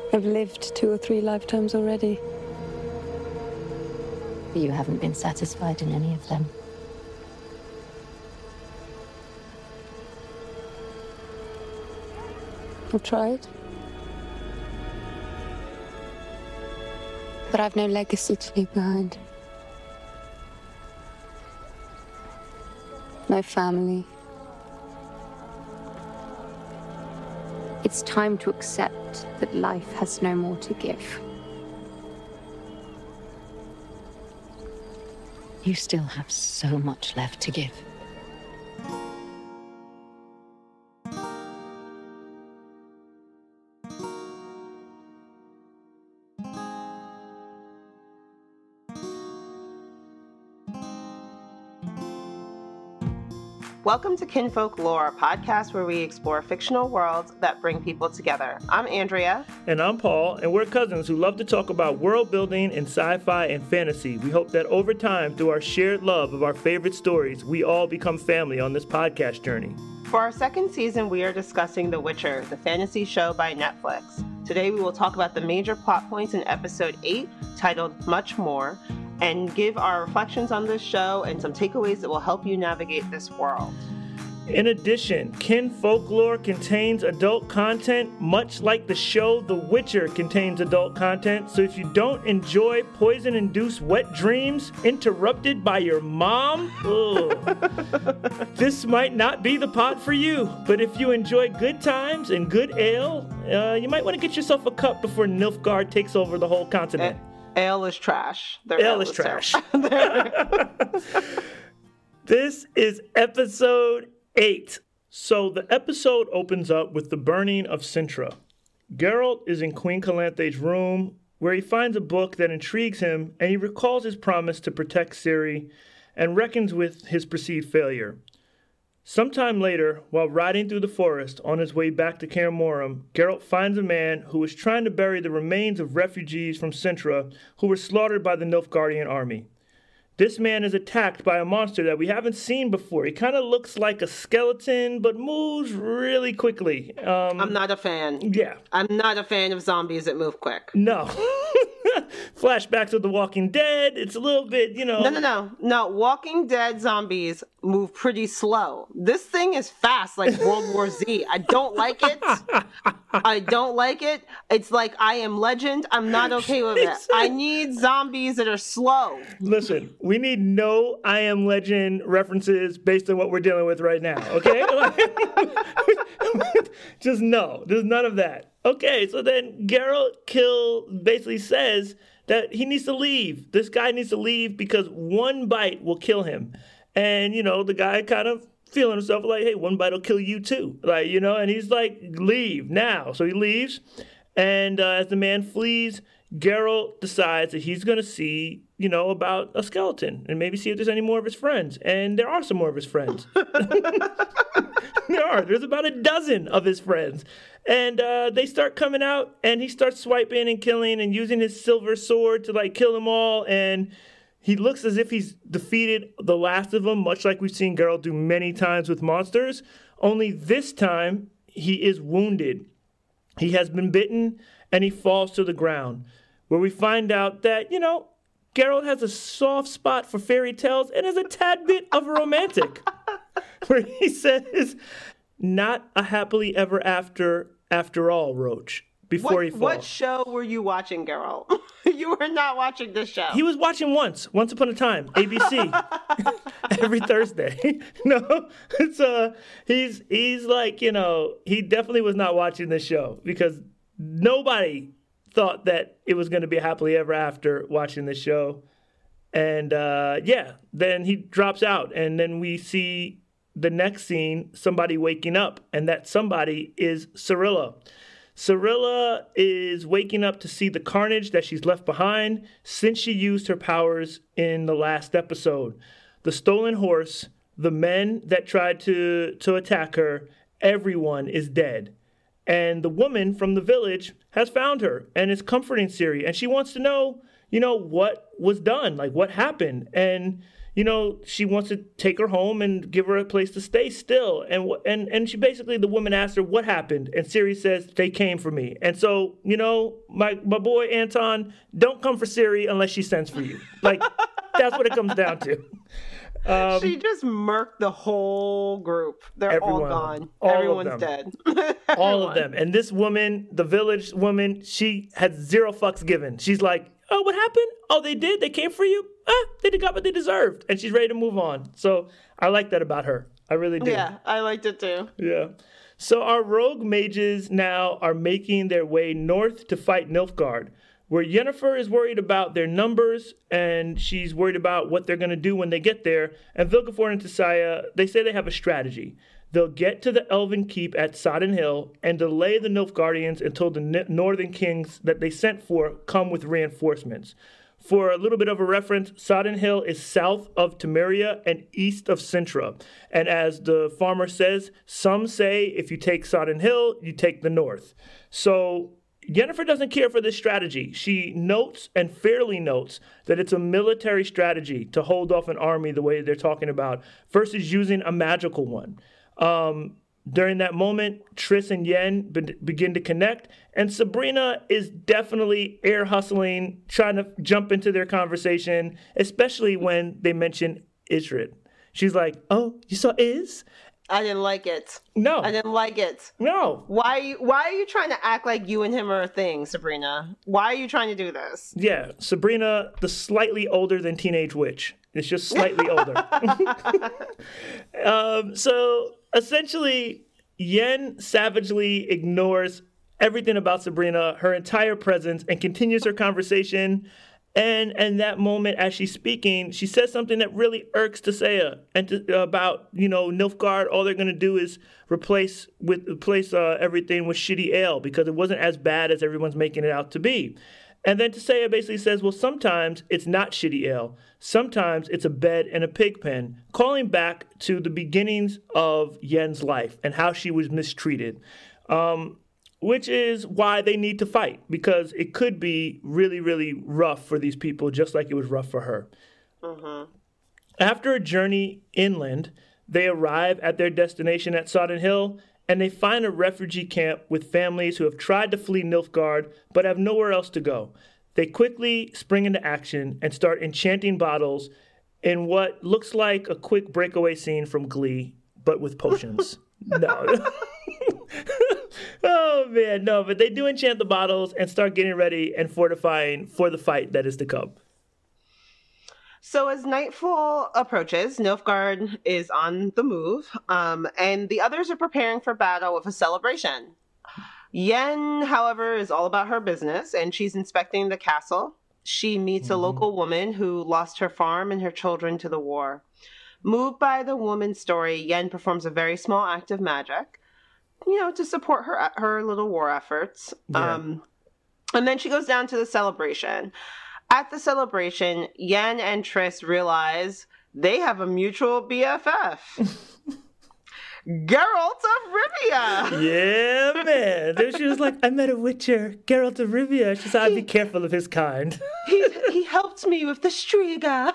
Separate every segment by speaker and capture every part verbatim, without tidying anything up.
Speaker 1: I've lived two or three lifetimes already.
Speaker 2: But you haven't been satisfied in any of them.
Speaker 1: I've tried. But I've no legacy to leave behind. No family.
Speaker 2: It's time to accept that life has no more to give. You still have so much left to give.
Speaker 3: Welcome to Kinfolk Lore, a podcast where we explore fictional worlds that bring people together. I'm Andrea.
Speaker 4: And I'm Paul, and we're cousins who love to talk about world building in sci-fi and fantasy. We hope that over time, through our shared love of our favorite stories, we all become family on this podcast journey.
Speaker 3: For our second season, we are discussing The Witcher, the fantasy show by Netflix. Today, we will talk about the major plot points in episode eight, titled Much More, and give our reflections on this show and some takeaways that will help you navigate this world.
Speaker 4: In addition, Kin Folklore contains adult content, much like the show The Witcher contains adult content. So if you don't enjoy poison-induced wet dreams interrupted by your mom, ugh, this might not be the pod for you. But if you enjoy good times and good ale, uh, you might want to get yourself a cup before Nilfgaard takes over the whole continent.
Speaker 3: Ale is trash. Their
Speaker 4: ale, ale is, is trash. This is episode eight. So the episode opens up with the burning of Cintra. Geralt is in Queen Calanthe's room, where he finds a book that intrigues him, and he recalls his promise to protect Ciri and reckons with his perceived failure. Sometime later, while riding through the forest on his way back to Kaer Morhen, Geralt finds a man who is trying to bury the remains of refugees from Cintra who were slaughtered by the Nilfgaardian army. This man is attacked by a monster that we haven't seen before. He kind of looks like a skeleton, but moves really quickly. Um,
Speaker 3: I'm not a fan.
Speaker 4: Yeah.
Speaker 3: I'm not a fan of zombies that move quick.
Speaker 4: No. Flashbacks of The Walking Dead. It's a little bit, you know.
Speaker 3: No, no, no. No, Walking Dead zombies move pretty slow. This thing is fast, like World War Z. I don't like it. I don't like it. It's like I Am Legend. I'm not okay with it. I need zombies that are slow.
Speaker 4: Listen, we need no I Am Legend references based on what we're dealing with right now, okay? Just no. There's none of that. Okay, so then Geralt kill basically says that he needs to leave. This guy needs to leave because one bite will kill him. And, you know, the guy kind of feeling himself like, hey, one bite will kill you too. Like, you know, and he's like, leave now. So he leaves. And uh, as the man flees, Geralt decides that he's going to see, you know, about a skeleton and maybe see if there's any more of his friends. And there are some more of his friends. There are. There's about a dozen of his friends. And uh, they start coming out, and he starts swiping and killing and using his silver sword to, like, kill them all. And he looks as if he's defeated the last of them, much like we've seen Geralt do many times with monsters. Only this time, he is wounded. He has been bitten, and he falls to the ground, where we find out that, you know, Geralt has a soft spot for fairy tales and is a tad bit of a romantic. Where he says, not a happily ever after after all, Roach, before
Speaker 3: what,
Speaker 4: he falls.
Speaker 3: What show were you watching, Geralt? You were not watching this show.
Speaker 4: He was watching once, Once Upon a Time, A B C, every Thursday. No, it's uh, he's he's like, you know, he definitely was not watching this show because nobody thought that it was going to be happily ever after watching this show. And uh, yeah, then he drops out, and then we see the next scene, somebody waking up, and that somebody is Cirilla. Cirilla is waking up to see the carnage that she's left behind since she used her powers in the last episode. The stolen horse, the men that tried to, to attack her, everyone is dead. And the woman from the village has found her and is comforting Ciri, and she wants to know, you know, what was done, like what happened. And you know, she wants to take her home and give her a place to stay still. And and and she basically, the woman asked her, what happened? And Ciri says, they came for me. And so, you know, my, my boy Anton, don't come for Ciri unless she sends for you. Like, that's what it comes down to. Um,
Speaker 3: she just murked the whole group. They're
Speaker 4: everyone,
Speaker 3: all gone.
Speaker 4: all
Speaker 3: Everyone's dead.
Speaker 4: all of them. And this woman, the village woman, she had zero fucks given. She's like, oh, what happened? Oh, they did? They came for you? Ah, they got what they deserved. And she's ready to move on. So I like that about her. I really do.
Speaker 3: Yeah, I liked it too.
Speaker 4: Yeah. So our rogue mages now are making their way north to fight Nilfgaard, where Yennefer is worried about their numbers, and she's worried about what they're going to do when they get there. And Vilgefortz and Tissaia, they say they have a strategy. They'll get to the Elven Keep at Sodden Hill and delay the Nilfgaardians until the n- northern kings that they sent for come with reinforcements. For a little bit of a reference, Sodden Hill is south of Temeria and east of Sintra. And as the farmer says, some say if you take Sodden Hill, you take the north. So Yennefer doesn't care for this strategy. She notes, and fairly notes, that it's a military strategy to hold off an army the way they're talking about versus using a magical one. Um, during that moment, Triss and Yen be- begin to connect, and Sabrina is definitely air hustling, trying to jump into their conversation, especially when they mention Isrid. She's like, oh, you saw Is?
Speaker 3: I didn't like it.
Speaker 4: No.
Speaker 3: I didn't like it.
Speaker 4: No.
Speaker 3: Why are you, why are you trying to act like you and him are a thing, Sabrina? Why are you trying to do this?
Speaker 4: Yeah, Sabrina, the slightly older than teenage witch. It's just slightly older. um, so essentially, Yen savagely ignores everything about Sabrina, her entire presence, and continues her conversation. And and that moment, as she's speaking, she says something that really irks Tissaia and to, about, you know, Nilfgaard. All they're going to do is replace with replace uh, everything with shitty ale because it wasn't as bad as everyone's making it out to be. And then Tissaia basically says, well, sometimes it's not shitty ale. Sometimes it's a bed and a pig pen, calling back to the beginnings of Yen's life and how she was mistreated. Um, Which is why they need to fight, because it could be really, really rough for these people, just like it was rough for her. Mm-hmm. After a journey inland, they arrive at their destination at Sodden Hill, and they find a refugee camp with families who have tried to flee Nilfgaard, but have nowhere else to go. They quickly spring into action and start enchanting bottles in what looks like a quick breakaway scene from Glee, but with potions. No. Oh, man, no, but they do enchant the bottles and start getting ready and fortifying for the fight that is to come.
Speaker 3: So as nightfall approaches, Nilfgaard is on the move, um, and the others are preparing for battle with a celebration. Yen, however, is all about her business, and she's inspecting the castle. She meets mm-hmm. a local woman who lost her farm and her children to the war. Moved by the woman's story, Yen performs a very small act of magic, you know, to support her her little war efforts.
Speaker 4: Yeah. Um,
Speaker 3: and then she goes down to the celebration. At the celebration, Yen and Triss realize they have a mutual B F F. Geralt of Rivia.
Speaker 4: Yeah, man. Then she was like, I met a witcher, Geralt of Rivia. She said, I'd be careful of his kind.
Speaker 3: he, he helped me with the Striga.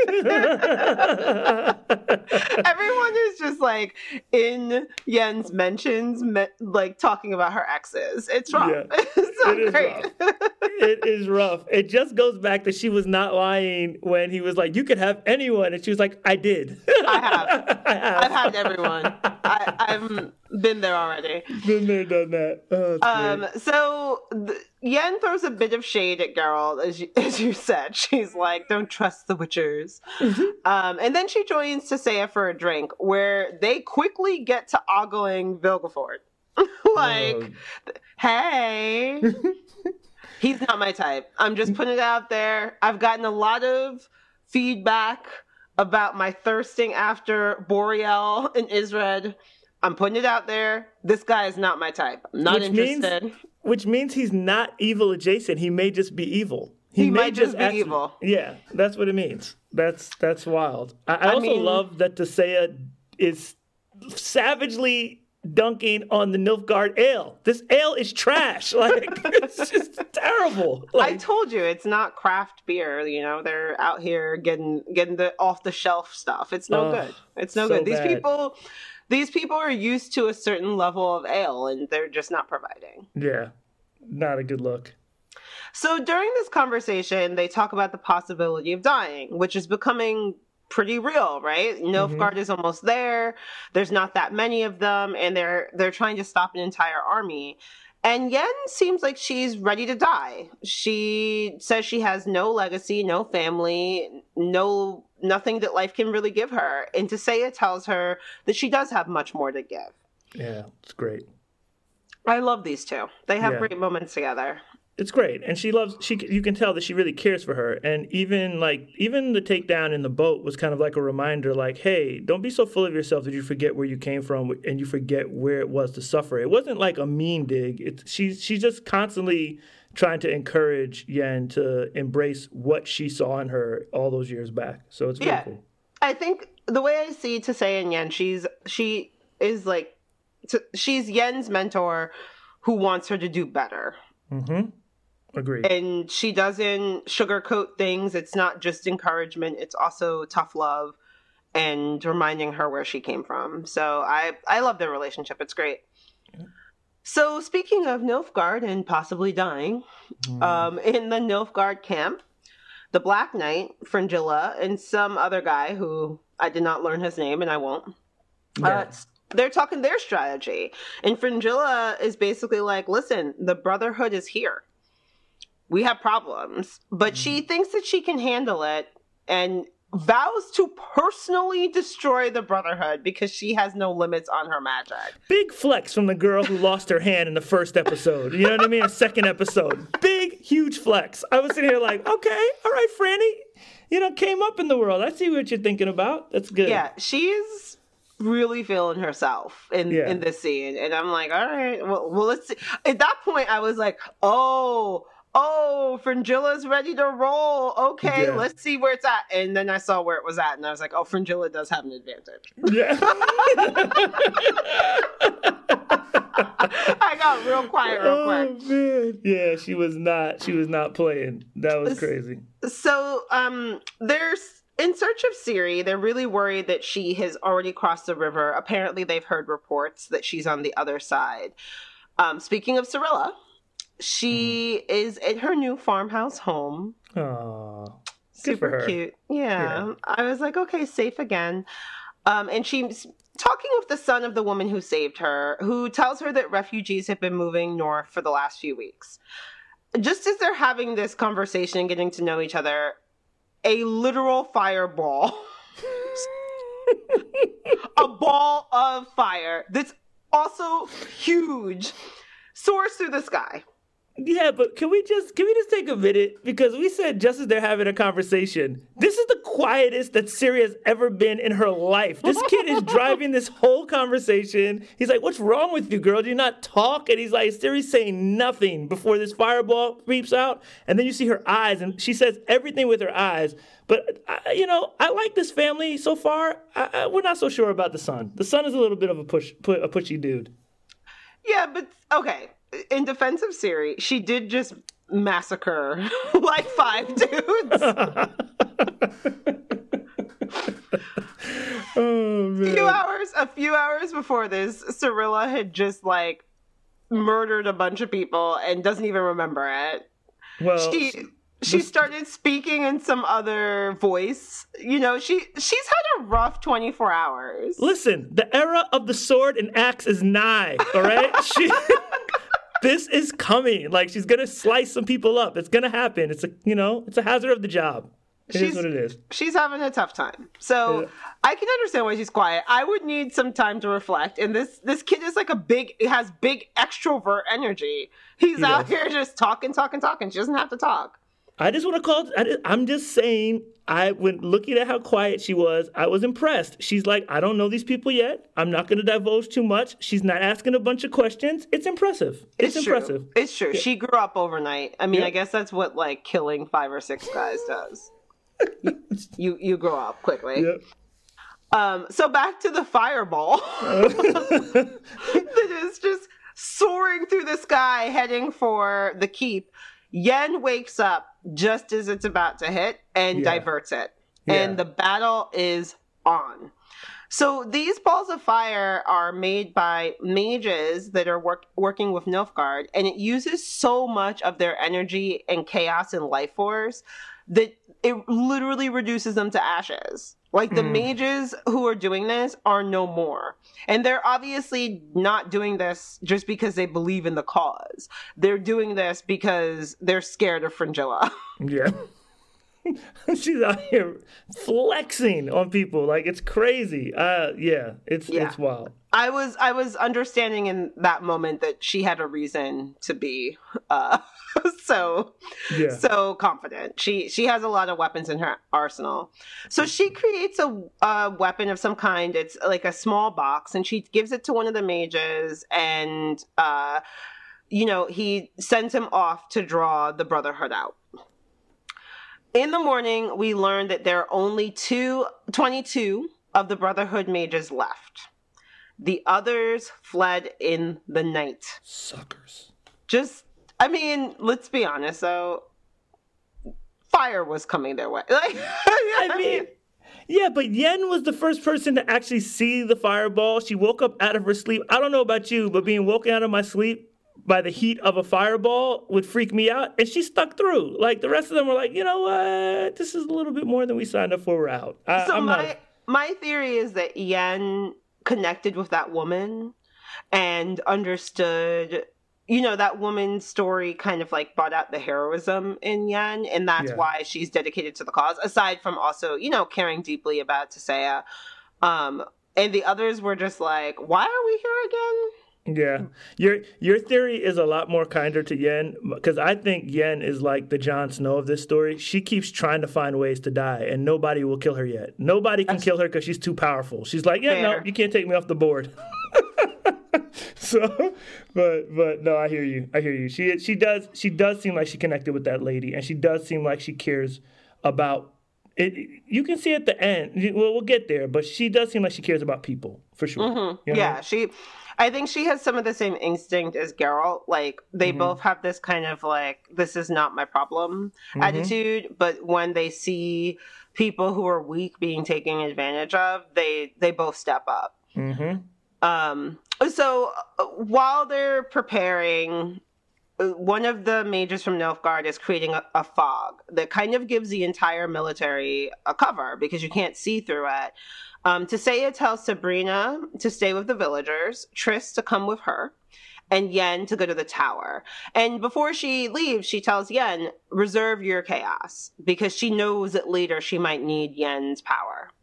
Speaker 3: Everyone is just like in Yen's mentions, me, like talking about her exes. It's rough. Yeah, it's not
Speaker 4: it
Speaker 3: great.
Speaker 4: Is rough. It is rough. It just goes back that she was not lying when he was like, you could have anyone. And she was like, I did.
Speaker 3: I have. I have. I've had everyone. I, I've been there already.
Speaker 4: Been there, done that. Oh,
Speaker 3: um, so the, Yen throws a bit of shade at Geralt, as you, as you said. She's like, don't trust the witchers. Mm-hmm. Um, and then she joins Tissaia for a drink, where they quickly get to ogling Vilgefortz. like, oh. hey, he's not my type. I'm just putting it out there. I've gotten a lot of feedback about my thirsting after Boreal and Isred. I'm putting it out there. This guy is not my type. I'm not
Speaker 4: which
Speaker 3: interested.
Speaker 4: Means, which means he's not evil adjacent. He may just be evil.
Speaker 3: He,
Speaker 4: he
Speaker 3: might just be
Speaker 4: actually,
Speaker 3: evil.
Speaker 4: Yeah, that's what it means. That's that's wild. I, I, I also
Speaker 3: mean,
Speaker 4: love that Tissaia is savagely dunking on the Nilfgaard ale. This ale is trash. Like, it's just terrible. Like,
Speaker 3: I told you it's not craft beer. You know, they're out here getting getting the off the shelf stuff. It's no
Speaker 4: oh,
Speaker 3: good. It's no
Speaker 4: so
Speaker 3: good. These
Speaker 4: bad.
Speaker 3: people, these people are used to a certain level of ale, and they're just not providing.
Speaker 4: Yeah, not a good look.
Speaker 3: So during this conversation, they talk about the possibility of dying, which is becoming pretty real, right? Nilfgaard mm-hmm. is almost there. There's not that many of them, and they're they're trying to stop an entire army. And Yen seems like she's ready to die. She says she has no legacy, no family, no nothing that life can really give her. And Tissaia tells her that she does have much more to give.
Speaker 4: Yeah, it's great.
Speaker 3: I love these two. They have
Speaker 4: yeah.
Speaker 3: great moments together.
Speaker 4: It's great, and she loves. She you can tell that she really cares for her, and even like even the takedown in the boat was kind of like a reminder, like, hey, don't be so full of yourself that you forget where you came from and you forget where it was to suffer. It wasn't like a mean dig. It, she's she's just constantly trying to encourage Yen to embrace what she saw in her all those years back. So it's really
Speaker 3: yeah.
Speaker 4: cool.
Speaker 3: I think the way I see Tissaia and Yen, she's she is like t- she's Yen's mentor who wants her to do better.
Speaker 4: Mm-hmm. Agreed.
Speaker 3: And she doesn't sugarcoat things. It's not just encouragement. It's also tough love and reminding her where she came from. So I, I love their relationship. It's great. Yeah. So speaking of Nilfgaard and possibly dying, mm. um, in the Nilfgaard camp, the Black Knight, Fringilla, and some other guy who I did not learn his name and I won't, yeah. uh, they're talking their strategy. And Fringilla is basically like, listen, the Brotherhood is here. We have problems, but she thinks that she can handle it and vows to personally destroy the Brotherhood because she has no limits on her magic.
Speaker 4: Big flex from the girl who lost her hand in the first episode. You know what I mean? A second episode. Big, huge flex. I was sitting here like, okay, all right, Franny. You know, came up in the world. I see what you're thinking about. That's good.
Speaker 3: Yeah, she's really feeling herself in,
Speaker 4: yeah.
Speaker 3: in this scene. And I'm like, all right, well, well, let's see. At that point, I was like, oh, Oh, Fringilla's ready to roll. Okay, yeah. Let's see where it's at. And then I saw where it was at, and I was like, oh, Fringilla does have an advantage.
Speaker 4: Yeah.
Speaker 3: I got real quiet real quick.
Speaker 4: Oh, man. Yeah, she was not, she was not playing. That was crazy.
Speaker 3: So, um, there's, in search of Ciri, they're really worried that she has already crossed the river. Apparently, they've heard reports that she's on the other side. Um, speaking of Cirilla, she mm. is at her new farmhouse home.
Speaker 4: Aww.
Speaker 3: Super cute. Yeah. yeah. I was like, okay, safe again. Um, and she's talking with the son of the woman who saved her, who tells her that refugees have been moving north for the last few weeks. Just as they're having this conversation and getting to know each other, a literal fireball, a ball of fire that's also huge, soars through the sky.
Speaker 4: Yeah, but can we just can we just take a minute? Because we said just as they're having a conversation, this is the quietest that Ciri has ever been in her life. This kid is driving this whole conversation. He's like, what's wrong with you, girl? Do you not talk? And he's like, Ciri's saying nothing before this fireball creeps out. And then you see her eyes, and she says everything with her eyes. But, I, you know, I like this family so far. I, I, we're not so sure about the son. The son is a little bit of a, push, a pushy dude.
Speaker 3: Yeah, but, okay. In defense of Ciri, she did just massacre like five dudes.
Speaker 4: Oh, man.
Speaker 3: A few hours, a few hours before this, Cirilla had just like murdered a bunch of people and doesn't even remember it.
Speaker 4: Well,
Speaker 3: she she the... started speaking in some other voice. You know, she she's had a rough twenty-four hours.
Speaker 4: Listen, the era of the sword and axe is nigh. All right, she. This is coming. Like, she's gonna slice some people up. It's gonna happen. It's a, you know, it's a hazard of the job. It
Speaker 3: she's,
Speaker 4: is what it is.
Speaker 3: She's having a tough time. So yeah. I can understand why she's quiet. I would need some time to reflect. And this this kid is like a big, has big extrovert energy. He's he out does. here just talking, talking, talking. She doesn't have to talk.
Speaker 4: I just want to call. I just, I'm just saying. I when looking at how quiet she was, I was impressed. She's like, I don't know these people yet. I'm not going to divulge too much. She's not asking a bunch of questions. It's impressive. It's,
Speaker 3: it's
Speaker 4: impressive.
Speaker 3: True. It's true.
Speaker 4: Yeah.
Speaker 3: She grew up overnight. I mean,
Speaker 4: yeah.
Speaker 3: I guess that's what like killing five or six guys does. you, you you grow up quickly.
Speaker 4: Yep.
Speaker 3: Um, so back to the fireball that is just soaring through the sky, heading for the keep. Yen wakes up just as it's about to hit and
Speaker 4: Yeah.
Speaker 3: diverts it.
Speaker 4: Yeah.
Speaker 3: And the battle is on. So these balls of fire are made by mages that are work- working with Nilfgaard, and it uses so much of their energy and chaos and life force that it literally reduces them to ashes. Like the
Speaker 4: Mm.
Speaker 3: mages who are doing this are no more. And they're obviously not doing this just because they believe in the cause. They're doing this because they're scared of Fringilla.
Speaker 4: Yeah. She's out here flexing on people like it's crazy. Uh, yeah, it's
Speaker 3: Yeah.
Speaker 4: it's wild.
Speaker 3: I was I was understanding in that moment that she had a reason to be uh, so
Speaker 4: Yeah.
Speaker 3: so confident. She she has a lot of weapons in her arsenal. So she creates a, a weapon of some kind. It's like a small box, and she gives it to one of the mages, and uh, you know, he sends him off to draw the Brotherhood out. In the morning, we learn that there are only two, twenty-two of the Brotherhood mages left. The others fled in the night.
Speaker 4: Suckers.
Speaker 3: Just, I mean, let's be honest, though. Fire was coming their way. Like,
Speaker 4: I mean, yeah, but Yen was the first person to actually see the fireball. She woke up out of her sleep. I don't know about you, but being woken out of my sleep by the heat of a fireball would freak me out. And she stuck through. Like, the rest of them were like, you know what? This is a little bit more than we signed up for. We're out. I,
Speaker 3: so
Speaker 4: I'm
Speaker 3: my
Speaker 4: not...
Speaker 3: my theory is that Yen connected with that woman and understood, you know, that woman's story kind of like brought out the heroism in Yen, and that's
Speaker 4: Yeah.
Speaker 3: why she's dedicated to the cause, aside from also, you know, caring deeply about Tisea. Um, and the others were just like, why are we here again?
Speaker 4: Yeah, your your theory is a lot more kinder to Yen, because I think Yen is like the Jon Snow of this story. She keeps trying to find ways to die, and nobody will kill her yet. Nobody can
Speaker 3: That's
Speaker 4: kill her because she's too powerful. She's like, yeah, no,
Speaker 3: fair.
Speaker 4: you can't take me off the board. So, but but no, I hear you. I hear you. She she does she does seem like she connected with that lady, and she does seem like she cares about it. You can see at the end. Well, we'll get there, but she does seem like she cares about people for sure.
Speaker 3: Mm-hmm.
Speaker 4: You know?
Speaker 3: Yeah, she. I think she has some of the same instinct as Geralt. Like they
Speaker 4: Mm-hmm.
Speaker 3: both have this kind of like, this is not my problem
Speaker 4: Mm-hmm.
Speaker 3: attitude. But when they see people who are weak being taken advantage of, they they both step up.
Speaker 4: Mm-hmm.
Speaker 3: Um, so uh, while they're preparing, uh, one of the mages from Nilfgaard is creating a, a fog that kind of gives the entire military a cover because you can't see through it. Um, Tisea tells Sabrina to stay with the villagers, Triss to come with her, and Yen to go to the tower. And before she leaves, she tells Yen, reserve your chaos, because she knows that later she might need Yen's power.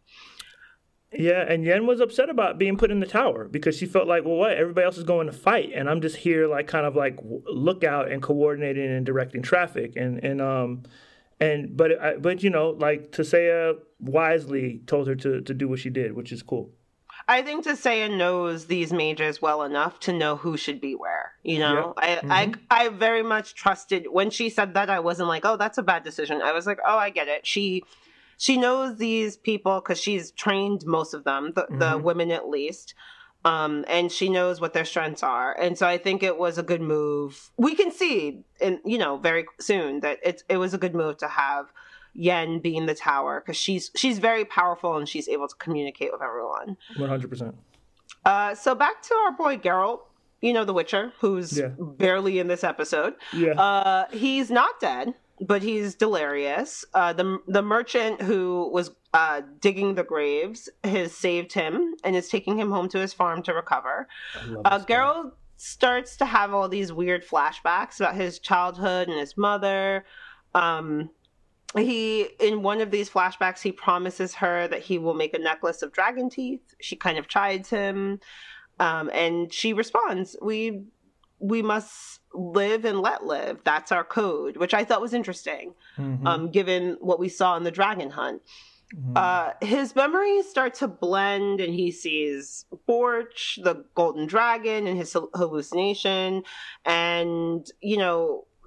Speaker 4: Yeah, and Yen was upset about being put in the tower because she felt like, well, what? Everybody else is going to fight, and I'm just here, like, kind of like w- lookout and coordinating and directing traffic, and and um, and but I, but you know, like Tisea wisely told her to to do what she did, which is cool.
Speaker 3: I think Tisea knows these mages well enough to know who should be where. You know,
Speaker 4: Yep.
Speaker 3: I, I I very much trusted when she said that. I wasn't like, oh, that's a bad decision. I was like, oh, I get it. She she knows these people because she's trained most of them, the, the
Speaker 4: Mhm.
Speaker 3: women at least. Um, and she knows what their strengths are. And so I think it was a good move. We can see, in, you know, very soon that it, it was a good move to have Yen be in the tower because she's she's very powerful and she's able to communicate with everyone.
Speaker 4: One hundred percent.
Speaker 3: Uh, so back to our boy Geralt, you know, the Witcher, who's
Speaker 4: Yeah.
Speaker 3: barely in this episode.
Speaker 4: Yeah.
Speaker 3: Uh, he's not dead, but he's delirious. Uh, the the merchant who was uh, digging the graves has saved him and is taking him home to his farm to recover.
Speaker 4: I love
Speaker 3: Uh,
Speaker 4: this guy.
Speaker 3: Geralt starts to have all these weird flashbacks about his childhood and his mother. Um, he in one of these flashbacks, he promises her that he will make a necklace of dragon teeth. She kind of chides him, um, and she responds, "We we must live and let live. That's our code," which I thought was interesting,
Speaker 4: Mhm.
Speaker 3: um, given what we saw in the dragon hunt.
Speaker 4: Mhm.
Speaker 3: Uh, his memories start to blend, and he sees Borch, the golden dragon, and his hallucination. And, you know,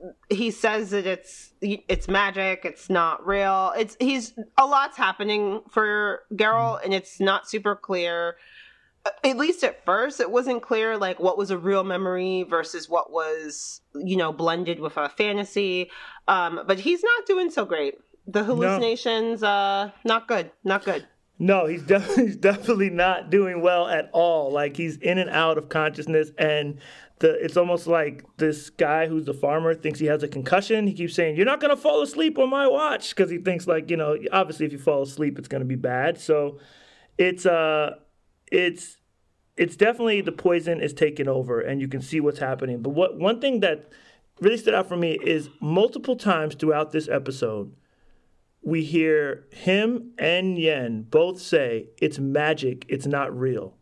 Speaker 3: he says that it's it's magic, it's not real. It's he's a lot's happening for Geralt, and it's not super clear. At least at first, it wasn't clear like what was a real memory versus what was, you know, blended with a fantasy. Um, but he's not doing so great. The hallucinations, no. uh, not good, not good.
Speaker 4: No, he's definitely he's definitely not doing well at all. Like he's in and out of consciousness, and the it's almost like this guy who's the farmer thinks he has a concussion. He keeps saying, "You're not gonna fall asleep on my watch," because he thinks like, you know, obviously if you fall asleep, it's gonna be bad. So it's uh. It's it's definitely the poison is taking over, and you can see what's happening. But what one thing that really stood out for me is multiple times throughout this episode, we hear him and Yen both say it's magic, it's not real.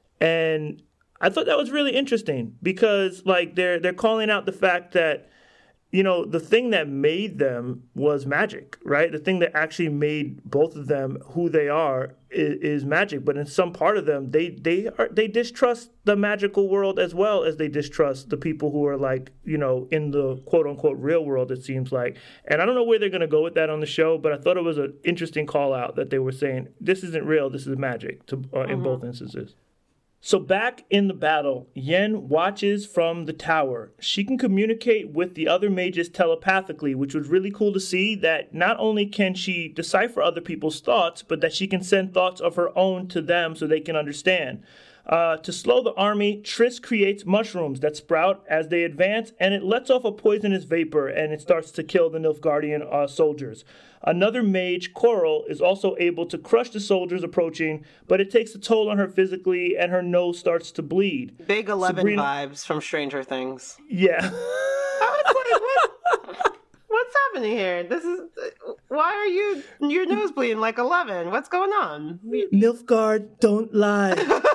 Speaker 4: And I thought that was really interesting because like they're they're calling out the fact that, you know, the thing that made them was magic, right? The thing that actually made both of them who they are is, is magic. But in some part of them, they they are they distrust the magical world as well as they distrust the people who are like, you know, in the quote unquote real world, it seems like. And I don't know where they're going to go with that on the show, but I thought it was an interesting call out that they were saying this isn't real, this is magic to, uh, in mm-hmm. both instances. So back in the battle, Yen watches from the tower. She can communicate with the other mages telepathically, which was really cool to see that not only can she decipher other people's thoughts, but that she can send thoughts of her own to them so they can understand. Uh, to slow the army, Triss creates mushrooms that sprout as they advance, and it lets off a poisonous vapor, and it starts to kill the Nilfgaardian uh, soldiers. Another mage, Coral, is also able to crush the soldiers approaching, but it takes a toll on her physically, and her nose starts to bleed.
Speaker 3: Big Eleven
Speaker 4: Sabrina...
Speaker 3: vibes from Stranger Things.
Speaker 4: Yeah.
Speaker 3: I was like, what? What's happening here? This is... Why are you... Your nose bleeding like Eleven? What's going on?
Speaker 4: Nilfgaard, don't lie.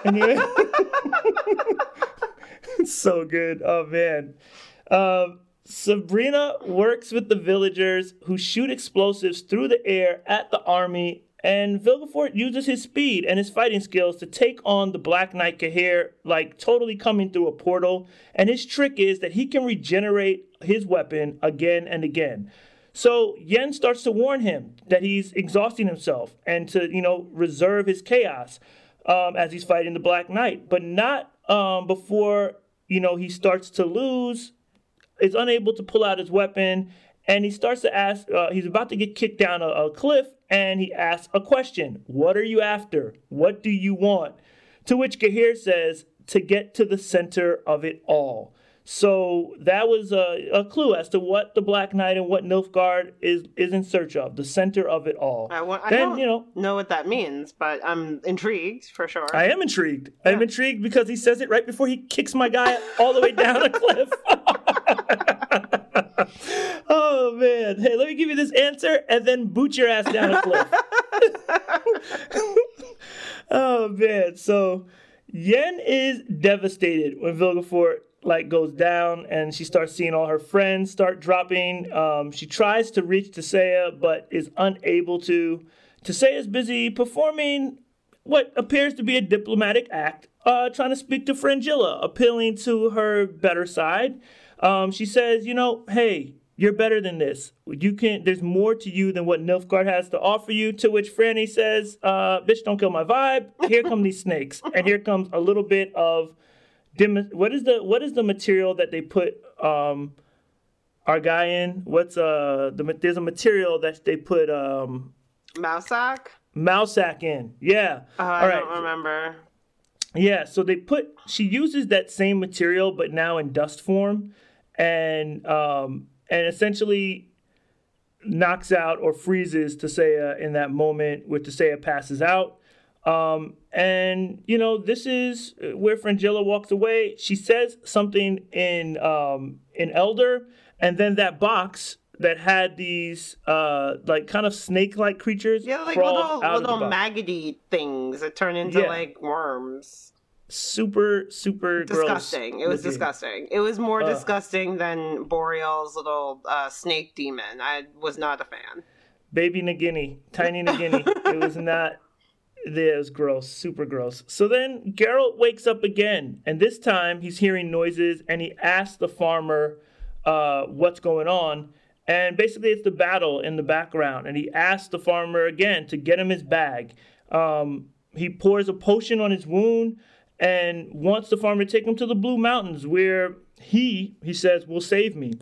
Speaker 4: It's so good. Oh, man. Um... Sabrina works with the villagers who shoot explosives through the air at the army, and Vilgefortz uses his speed and his fighting skills to take on the Black Knight Cahir, like totally coming through a portal. And his trick is that he can regenerate his weapon again and again. So Yen starts to warn him that he's exhausting himself and to, you know, reserve his chaos um, as he's fighting the Black Knight, but not um, before, you know, he starts to lose, is unable to pull out his weapon, and he starts to ask, uh, he's about to get kicked down a, a cliff, and he asks a question. What are you after? What do you want? To which Cahir says, to get to the center of it all. So that was a, a clue as to what the Black Knight and what Nilfgaard is is in search of, the center of it all.
Speaker 3: I, want, I
Speaker 4: then,
Speaker 3: don't
Speaker 4: you know, know
Speaker 3: what that means, but I'm intrigued for sure.
Speaker 4: I am intrigued. Yeah. I'm intrigued because he says it right before he kicks my guy all the way down a cliff. Oh, man. Hey, let me give you this answer and then boot your ass down a cliff. Oh, man. So Yen is devastated when Vilgefortz like goes down and she starts seeing all her friends start dropping. Um, she tries to reach Tissaia, but is unable to. Tissaia is busy performing what appears to be a diplomatic act, uh, trying to speak to Fringilla, appealing to her better side. Um, she says, you know, hey, you're better than this. You can. There's more to you than what Nilfgaard has to offer you. To which Franny says, uh, bitch, don't kill my vibe. Here come these snakes. And here comes a little bit of dim- what is the what is the material that they put um, our guy in? What's uh the there's a material that they put um
Speaker 3: Mousak?
Speaker 4: Mousak in. Yeah.
Speaker 3: Uh, I All right. don't remember.
Speaker 4: Yeah, so they put she uses that same material but now in dust form, and um and essentially knocks out or freezes Tissaia in that moment where Tissaia passes out. Um, and, you know, this is where Fringilla walks away. She says something in um, in Elder, and then that box that had these, uh, like, kind of snake-like creatures
Speaker 3: yeah, like
Speaker 4: crawls
Speaker 3: little,
Speaker 4: out
Speaker 3: little
Speaker 4: of the box.
Speaker 3: maggoty things that turn into, yeah. like, worms.
Speaker 4: Super, super
Speaker 3: disgusting.
Speaker 4: gross
Speaker 3: It was
Speaker 4: looking.
Speaker 3: disgusting. It was more
Speaker 4: uh,
Speaker 3: disgusting than Boreal's little uh, snake demon. I was not a fan.
Speaker 4: Baby Nagini, tiny Nagini. It was not. It was gross, super gross. So then Geralt wakes up again, and this time he's hearing noises, and he asks the farmer uh, what's going on. And basically, it's the battle in the background. And he asks the farmer again to get him his bag. Um, he pours a potion on his wound and wants the farmer to take him to the Blue Mountains, where he, he says, will save me.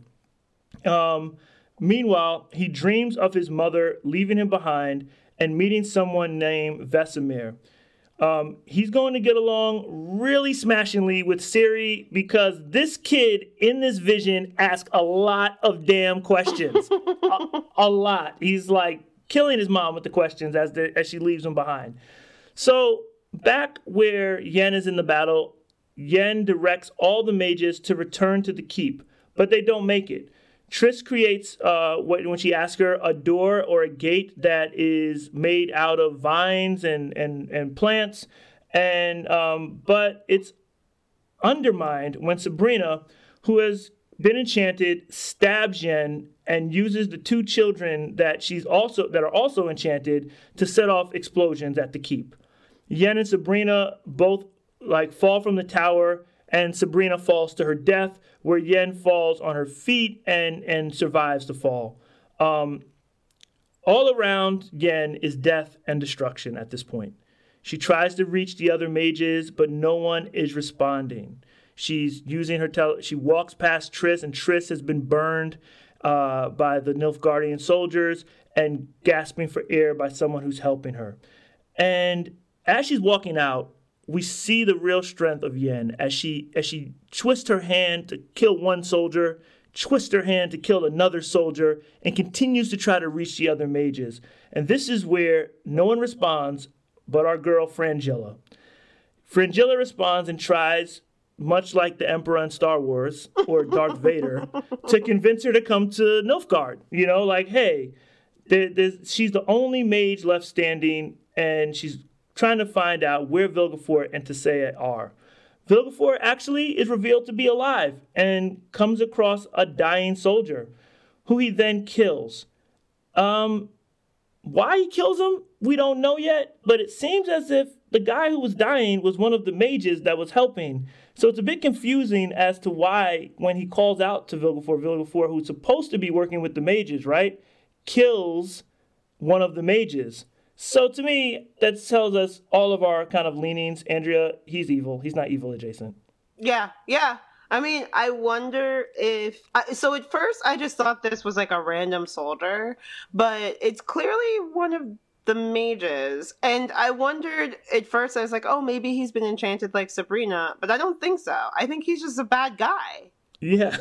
Speaker 4: Um, meanwhile, he dreams of his mother leaving him behind and meeting someone named Vesemir. Um, he's going to get along really smashingly with Ciri because this kid in this vision asks a lot of damn questions. a, a lot. He's like killing his mom with the questions as the, as she leaves him behind. So back where Yen is in the battle, Yen directs all the mages to return to the keep, but they don't make it. Triss creates, uh, when she asks her, a door or a gate that is made out of vines and, and, and plants, and um, but it's undermined when Sabrina, who has been enchanted, stabs Yen and uses the two children that she's also that are also enchanted to set off explosions at the keep. Yen and Sabrina both like fall from the tower, and Sabrina falls to her death, where Yen falls on her feet and, and survives the fall. Um, all around Yen is death and destruction at this point. She tries to reach the other mages, but no one is responding. She's using her tele- she walks past Triss, and Triss has been burned uh, by the Nilfgaardian soldiers and gasping for air by someone who's helping her. And as she's walking out, we see the real strength of Yen as she as she twists her hand to kill one soldier, twists her hand to kill another soldier, and continues to try to reach the other mages. And this is where no one responds but our girl Frangilla. Frangilla responds and tries, much like the Emperor in Star Wars or Darth Vader, to convince her to come to Nilfgaard. You know, like, hey, there, she's the only mage left standing, and she's trying to find out where Vilgefortz and Tissaia are. Vilgefortz actually is revealed to be alive and comes across a dying soldier who he then kills. Um, why he kills him, we don't know yet, but it seems as if the guy who was dying was one of the mages that was helping. So it's a bit confusing as to why, when he calls out to Vilgefortz, Vilgefortz, who's supposed to be working with the mages, right, kills one of the mages. So to me, that tells us all of our kind of leanings. Andrea, he's evil. He's not evil adjacent.
Speaker 3: Yeah, yeah. I mean, I wonder if... I, so at first, I just thought this was like a random soldier, but it's clearly one of the mages. And I wondered at first, I was like, oh, maybe he's been enchanted like Sabrina, but I don't think so. I think he's just a bad guy.
Speaker 4: Yeah.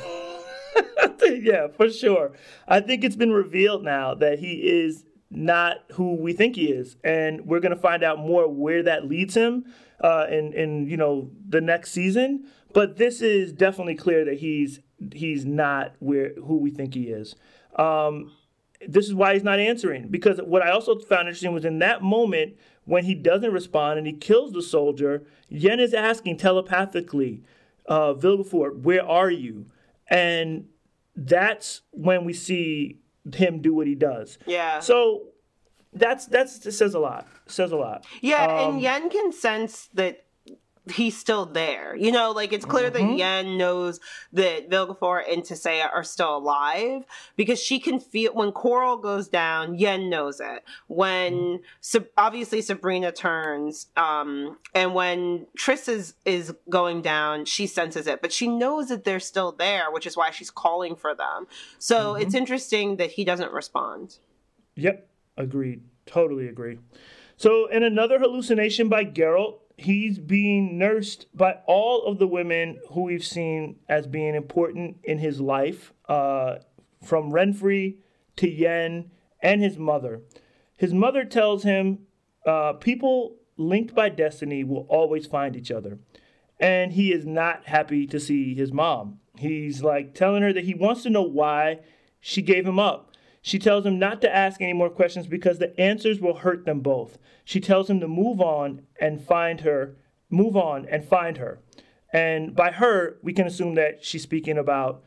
Speaker 4: Yeah, for sure. I think it's been revealed now that he is not who we think he is, and we're going to find out more where that leads him uh, in, in, you know, the next season. But this is definitely clear that he's he's not where who we think he is. Um, this is why he's not answering, because what I also found interesting was in that moment when he doesn't respond and he kills the soldier, Yen is asking telepathically, uh, Vilgefortz, where are you? And that's when we see him do what he does.
Speaker 3: Yeah.
Speaker 4: So that's that's it says a lot. It says a lot.
Speaker 3: Yeah,
Speaker 4: um,
Speaker 3: and Yen can sense that he's still there. You know, like it's clear
Speaker 4: mm-hmm.
Speaker 3: that Yen knows that Vilgefortz and Tissaia are still alive because she can feel when Coral goes down. Yen knows it. When mm-hmm. Sab- obviously Sabrina turns, um, and when Triss is is going down, she senses it, but she knows that they're still there, which is why she's calling for them. So mm-hmm. it's interesting that he doesn't respond.
Speaker 4: Yep, agreed. Totally agree. So in another hallucination by Geralt, he's being nursed by all of the women who we've seen as being important in his life, uh, from Renfri to Yen and his mother. His mother tells him uh, people linked by destiny will always find each other. And he is not happy to see his mom. He's like telling her that he wants to know why she gave him up. She tells him not to ask any more questions because the answers will hurt them both. She tells him to move on and find her, move on and find her. And by her, we can assume that she's speaking about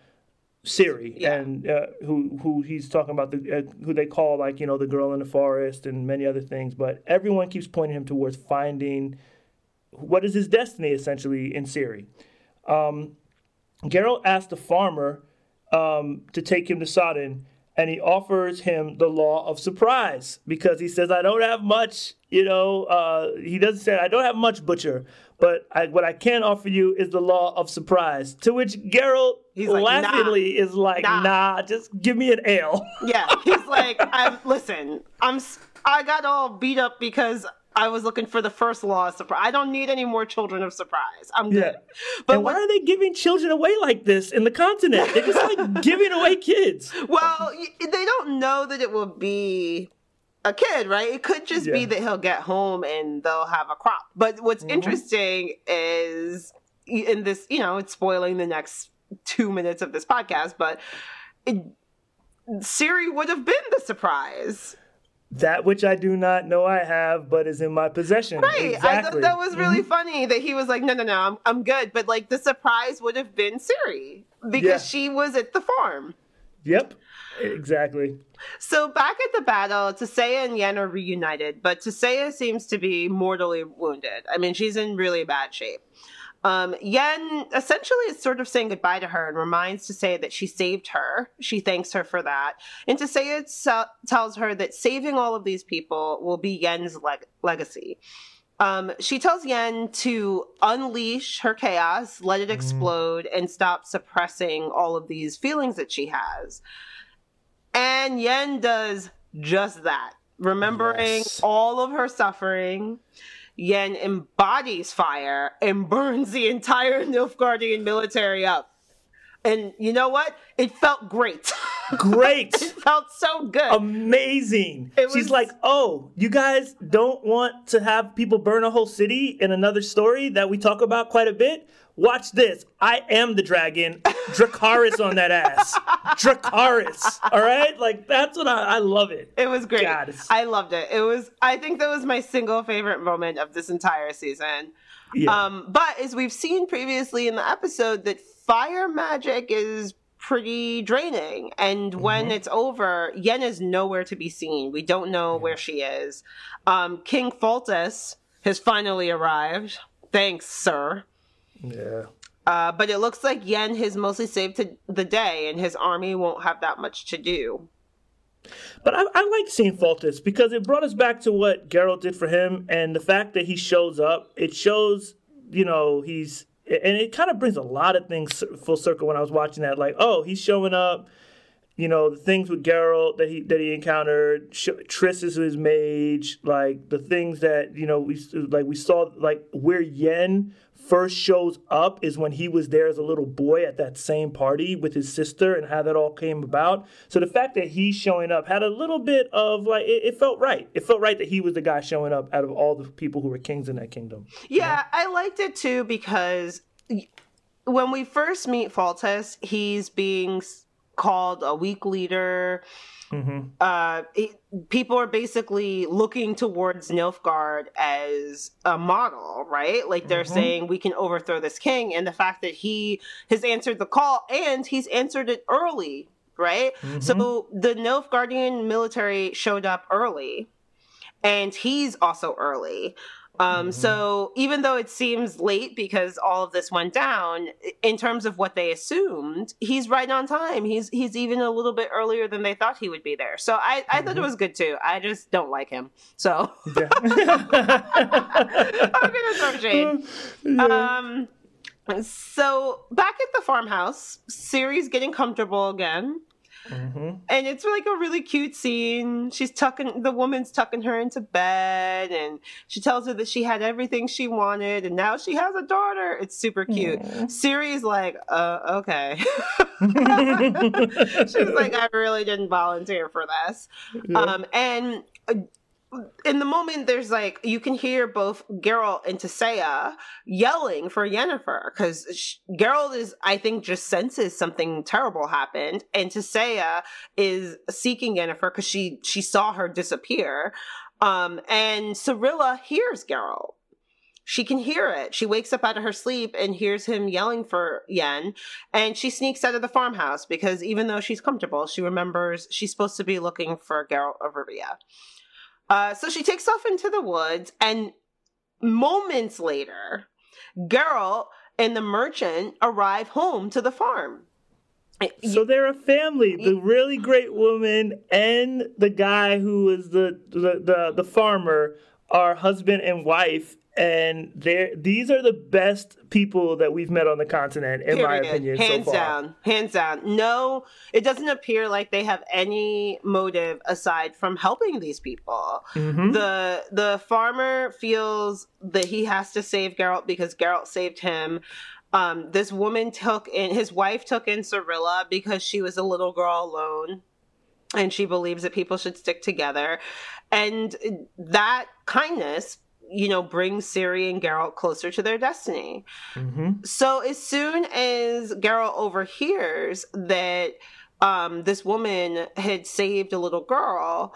Speaker 4: Ciri,
Speaker 3: yeah.
Speaker 4: and uh, who who he's talking about, the uh, who they call, like, you know, the girl in the forest and many other things. But everyone keeps pointing him towards finding what is his destiny, essentially, in Ciri. Um, Geralt asked the farmer um, to take him to Sodden, and he offers him the law of surprise because he says, I don't have much, you know, uh, he doesn't say, I don't have much, Butcher, but I, what I can offer you is the law of surprise. To which Geralt
Speaker 3: He's like,
Speaker 4: laughingly
Speaker 3: nah,
Speaker 4: is like,
Speaker 3: nah.
Speaker 4: nah, just give me an ale.
Speaker 3: Yeah, he's like, I'm, listen, I'm, I got all beat up because I was looking for the first law of surprise. I don't need any more children of surprise. I'm good.
Speaker 4: Yeah.
Speaker 3: But
Speaker 4: and why
Speaker 3: when,
Speaker 4: are they giving children away like this in the continent? They're just like giving away kids.
Speaker 3: well, they don't know that it will be a kid, right? It could just
Speaker 4: Yeah.
Speaker 3: be that he'll get home and they'll have a crop. But what's
Speaker 4: Mhm.
Speaker 3: interesting is in this, you know, it's spoiling the next two minutes of this podcast, but it, Ciri would have been the surprise.
Speaker 4: That which I do not know I have, but is in my possession.
Speaker 3: Right.
Speaker 4: Exactly.
Speaker 3: I thought that was really
Speaker 4: Mhm.
Speaker 3: funny that he was like, no, no, no, I'm, I'm good. But like the surprise would have been Ciri because
Speaker 4: Yeah.
Speaker 3: she was at the farm.
Speaker 4: Yep. Exactly.
Speaker 3: So back at the battle, Tissaia and Yen are reunited, but Tissaia seems to be mortally wounded. I mean, she's in really bad shape. Um, Yen essentially is sort of saying goodbye to her and reminds Tissaia that she saved her. She thanks her for that. And Tissaia so- tells her that saving all of these people will be Yen's leg- legacy. Um, she tells Yen to unleash her chaos, let it explode, and stop suppressing all of these feelings that she has. And Yen does just that. Remembering
Speaker 4: Yes.
Speaker 3: all of her suffering, Yen embodies fire and burns the entire Nilfgaardian military up. And you know what? It felt great.
Speaker 4: Great.
Speaker 3: It felt so good.
Speaker 4: Amazing.
Speaker 3: It
Speaker 4: She's
Speaker 3: was-
Speaker 4: like, oh, you guys don't want to have people burn a whole city in another story that we talk about quite a bit? Watch this. I am the dragon. Dracarys on that ass. Dracarys. All right? Like, that's what I, I love it.
Speaker 3: It was great.
Speaker 4: God, it's-
Speaker 3: I loved it. It was, I think that was my single favorite moment of this entire season.
Speaker 4: Yeah.
Speaker 3: Um, but as we've seen previously in the episode, that fire magic is pretty draining. And when
Speaker 4: Mm-hmm.
Speaker 3: it's over, Yen is nowhere to be seen. We don't know where she is. Um, King Foltest has finally arrived. Thanks, sir.
Speaker 4: yeah.
Speaker 3: Uh, but it looks like Yen has mostly saved to the day, and his army won't have that much to do.
Speaker 4: But I, I like seeing Foltest because it brought us back to what Geralt did for him, and the fact that he shows up, it shows, you know, he's, and it kind of brings a lot of things full circle when I was watching that. Like, oh, he's showing up, you know, the things with Geralt that he that he encountered, Sh- Triss is his mage, like the things that, you know, we like we saw, like where Yen first shows up is when he was there as a little boy at that same party with his sister and how that all came about. So the fact that he's showing up had a little bit of like, it, it felt right. It felt right that he was the guy showing up out of all the people who were kings in that kingdom.
Speaker 3: Yeah, I liked it too because when we first meet Foltest, he's being s- called a weak leader.
Speaker 4: Mm-hmm.
Speaker 3: Uh, it, people are basically looking towards Nilfgaard as a model, right? Like they're
Speaker 4: Mhm.
Speaker 3: saying we can overthrow this king, and the fact that he has answered the call and he's answered it early, right?
Speaker 4: Mhm.
Speaker 3: So the Nilfgaardian military showed up early, and he's also early. Um,
Speaker 4: Mhm.
Speaker 3: So even though it seems late because all of this went down, in terms of what they assumed, he's right on time. He's he's even a little bit earlier than they thought he would be there. So I, I thought it was good too. I just don't like him. So
Speaker 4: Yeah.
Speaker 3: I'm gonna throw shade.
Speaker 4: Yeah.
Speaker 3: Um, so back at the farmhouse, Ciri's getting comfortable again.
Speaker 4: Mhm.
Speaker 3: And it's like a really cute scene. She's tucking, the woman's tucking her into bed, and she tells her that she had everything she wanted, and now she has a daughter. It's super cute.
Speaker 4: Aw.
Speaker 3: Ciri's like, uh, okay. She's like, I really didn't volunteer for this.
Speaker 4: Yeah.
Speaker 3: Um, and uh, in the moment, there's like, you can hear both Geralt and Tissaia yelling for Yennefer because Geralt is, I think, just senses something terrible happened, and Tissaia is seeking Yennefer because she she saw her disappear. Um, and Cirilla hears Geralt. She can hear it. She wakes up out of her sleep and hears him yelling for Yen, and she sneaks out of the farmhouse because even though she's comfortable, she remembers she's supposed to be looking for Geralt of Rivia. Uh, so she takes off into the woods, and moments later, Geralt and the merchant arrive home to the farm.
Speaker 4: So they're a family. The really great woman and the guy who is the the the, the farmer are husband and wife, and they're these are the best people that we've met on the continent, in my
Speaker 3: Period.
Speaker 4: opinion.
Speaker 3: Hands
Speaker 4: so far.
Speaker 3: down. Hands down. No, it doesn't appear like they have any motive aside from helping these people.
Speaker 4: Mm-hmm.
Speaker 3: The the farmer feels that he has to save Geralt because Geralt saved him. Um, this woman took in, his wife took in Cirilla because she was a little girl alone. And she believes that people should stick together. And that kindness, you know, brings Ciri and Geralt closer to their destiny.
Speaker 4: Mm-hmm.
Speaker 3: So as soon as Geralt overhears that um, this woman had saved a little girl,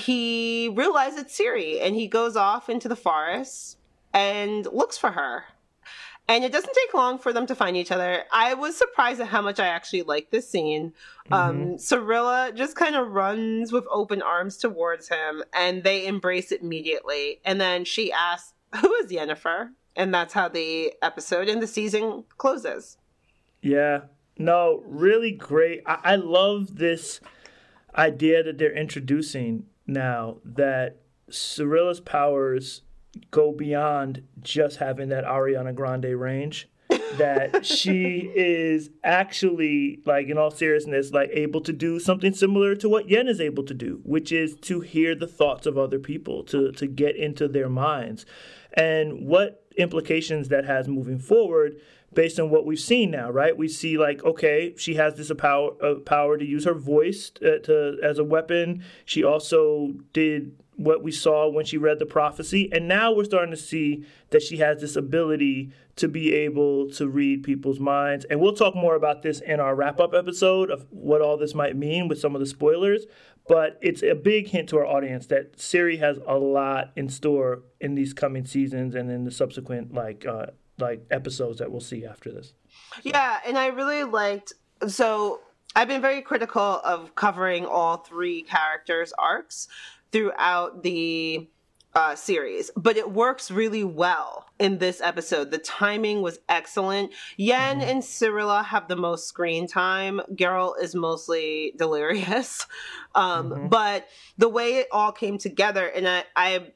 Speaker 3: he realizes it's Ciri, and he goes off into the forest and looks for her. And it doesn't take long for them to find each other. I was surprised at how much I actually liked this scene. Mm-hmm. Um, Cirilla just kind of runs with open arms towards him, and they embrace immediately. And then she asks, "Who is Yennefer?" And that's how the episode and the season closes.
Speaker 4: Yeah. No, really great. I, I love this idea that they're introducing now, that Cirilla's powers go beyond just having that Ariana Grande range, that she is actually, like, in all seriousness, like, able to do something similar to what Yen is able to do, which is to hear the thoughts of other people, to to get into their minds. And what implications that has moving forward based on what we've seen now, right? We see, like, okay, she has this power, uh, power to use her voice to, to as a weapon. She also did what we saw when she read the prophecy. And now we're starting to see that she has this ability to be able to read people's minds. And we'll talk more about this in our wrap-up episode of what all this might mean with some of the spoilers. But it's a big hint to our audience that Ciri has a lot in store in these coming seasons and in the subsequent, like, uh, like episodes that we'll see after this. So.
Speaker 3: Yeah, and I really liked... So I've been very critical of covering all three characters' arcs throughout the uh, series, but it works really well in this episode. The timing was excellent. Yen mm-hmm. and Cirilla have the most screen time. Geralt is mostly delirious. Um, mm-hmm. But the way it all came together, and I, I,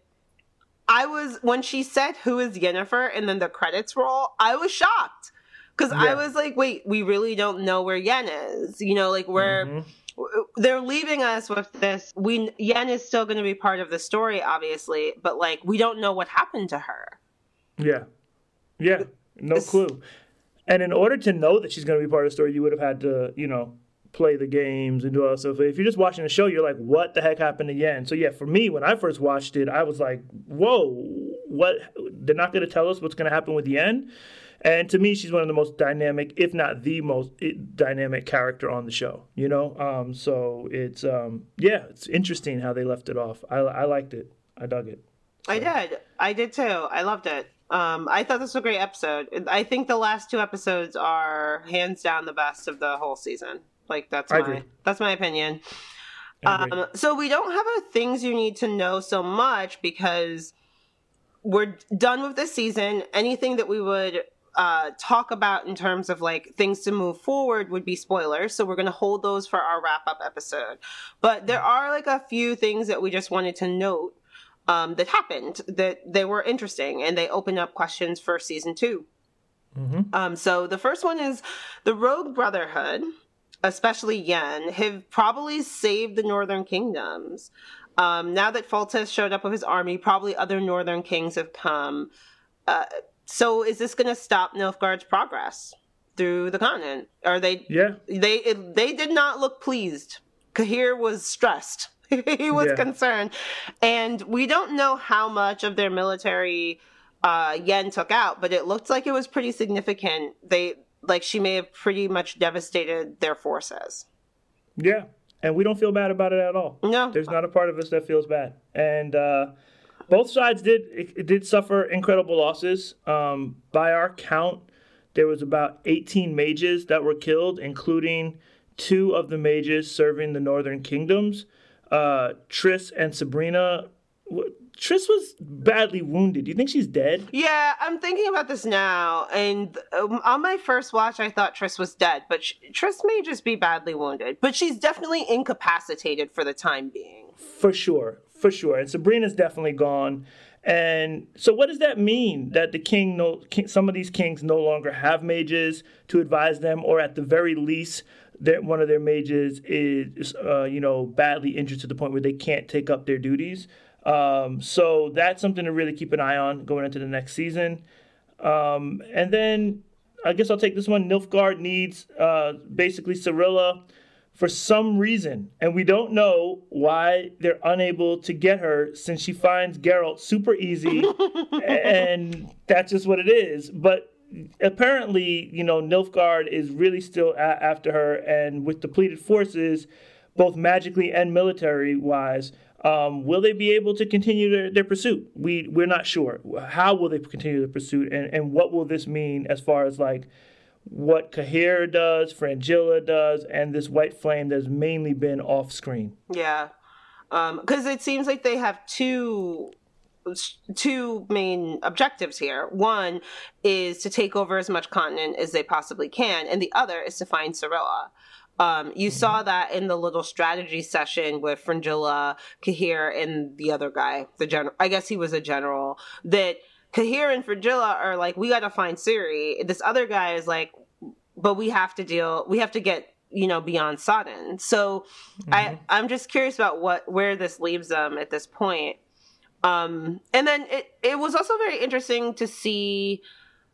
Speaker 3: I was, when she said, "Who is Yennefer?" and then the credits roll, I was shocked. Because yeah. I was like, wait, we really don't know where Yen is. You know, like, where... Mm-hmm. They're leaving us with this. We Yen is still going to be part of the story, obviously, but, like, we don't know what happened to her.
Speaker 4: Yeah. Yeah. No it's, clue. And in order to know that she's going to be part of the story, you would have had to, you know, play the games and do all that stuff. If you're just watching the show, you're like, what the heck happened to Yen? So, yeah, for me, when I first watched it, I was like, whoa, what? They're not going to tell us what's going to happen with Yen? And to me, she's one of the most dynamic, if not the most dynamic character on the show, you know? Um, so it's, um, yeah, it's interesting how they left it off. I, I liked it. I dug it. So.
Speaker 3: I did. I did too. I loved it. Um, I thought this was a great episode. I think the last two episodes are hands down the best of the whole season. Like, that's
Speaker 4: I
Speaker 3: my,
Speaker 4: agree.
Speaker 3: that's my opinion. Um, so we don't have a things you need to know so much because we're done with this season. Anything that we would uh, talk about in terms of, like, things to move forward would be spoilers. So we're going to hold those for our wrap up episode. But there are, like, a few things that we just wanted to note um, that happened, that they were interesting, and they open up questions for season two. Mm-hmm. Um, so the first one is the Rogue Brotherhood, especially Yen, have probably saved the Northern Kingdoms. Um, now that Foltest showed up with his army, probably other Northern kings have come. Uh, so is this going to stop Nilfgaard's progress through the continent? Are they? Yeah. They it, they did not look pleased. Cahir was stressed. He was yeah. concerned, and we don't know how much of their military uh, Yen took out, but it looked like it was pretty significant. They like she may have pretty much devastated their forces.
Speaker 4: Yeah. And we don't feel bad about it at all.
Speaker 3: No.
Speaker 4: There's not a part of us that feels bad. And uh, both sides did it, it did suffer incredible losses. Um, by our count, there was about eighteen mages that were killed, including two of the mages serving the Northern Kingdoms. Uh, Triss and Sabrina, Triss was badly wounded. Do you think she's dead?
Speaker 3: Yeah, I'm thinking about this now, and um, on my first watch, I thought Triss was dead, but sh- Triss may just be badly wounded. But she's definitely incapacitated for the time being.
Speaker 4: For sure, for sure. And Sabrina's definitely gone. And so what does that mean? That the king, no, king some of these kings no longer have mages to advise them, or at the very least, that one of their mages is, uh, you know, badly injured to the point where they can't take up their duties. Um, so that's something to really keep an eye on going into the next season. Um, and then I guess I'll take this one. Nilfgaard needs uh, basically Cirilla for some reason, and we don't know why they're unable to get her, since she finds Geralt super easy, and that's just what it is. But apparently, you know, Nilfgaard is really still a- after her, and with depleted forces, both magically and military-wise, um, will they be able to continue their, their pursuit? We, we're not sure. How will they continue the pursuit, and, and what will this mean as far as, like, what Cahir does, Frangilla does, and this White Flame that's mainly been off-screen?
Speaker 3: Yeah, because um, it seems like they have two... two main objectives here. One is to take over as much continent as they possibly can, and the other is to find Cirilla. Um, you mm-hmm. saw that in the little strategy session with Frangilla, Cahir, and the other guy, the general. I guess he was a general. That Cahir and Frangilla are like, we got to find Ciri. This other guy is like, but we have to deal. We have to get, you know, beyond Sodden. So mm-hmm. I, I'm just curious about what where this leaves them at this point. Um, and then it, it was also very interesting to see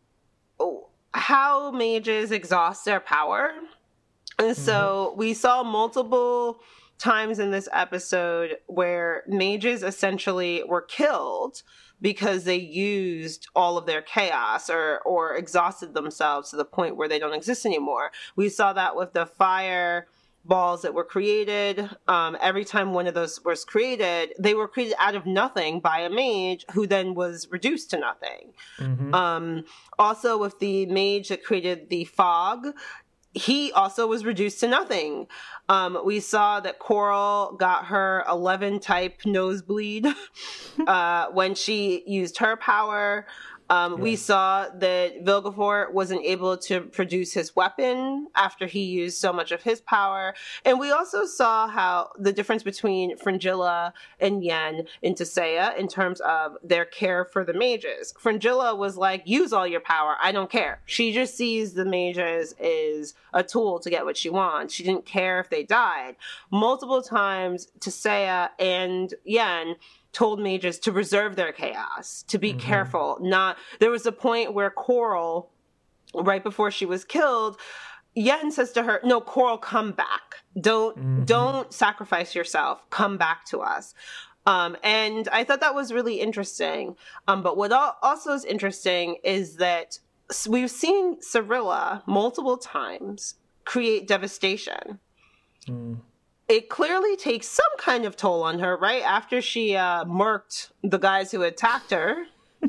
Speaker 3: how mages exhaust their power. And so mm-hmm. we saw multiple times in this episode where mages essentially were killed because they used all of their chaos or, or exhausted themselves to the point where they don't exist anymore. We saw that with the fire balls that were created. Um, every time one of those was created, they were created out of nothing by a mage who then was reduced to nothing. Mm-hmm. Um, also with the mage that created the fog, he also was reduced to nothing. Um, we saw that Coral got her eleven type nosebleed uh, when she used her power. Um, yeah. We saw that Vilgefortz wasn't able to produce his weapon after he used so much of his power. And we also saw how the difference between Frangilla and Yen in Tissaia in terms of their care for the mages. Frangilla was like, use all your power. I don't care. She just sees the mages as a tool to get what she wants. She didn't care if they died. Multiple times, Tissaia and Yen told mages to reserve their chaos, to be mm-hmm. careful. Not there was a point where Coral, right before she was killed, Yen says to her, no, Coral, come back. Don't mm-hmm. don't sacrifice yourself. Come back to us. Um, and I thought that was really interesting. Um, but what also is interesting is that we've seen Cirilla multiple times create devastation. Mm. It clearly takes some kind of toll on her, right? After she uh, murked the guys who attacked her,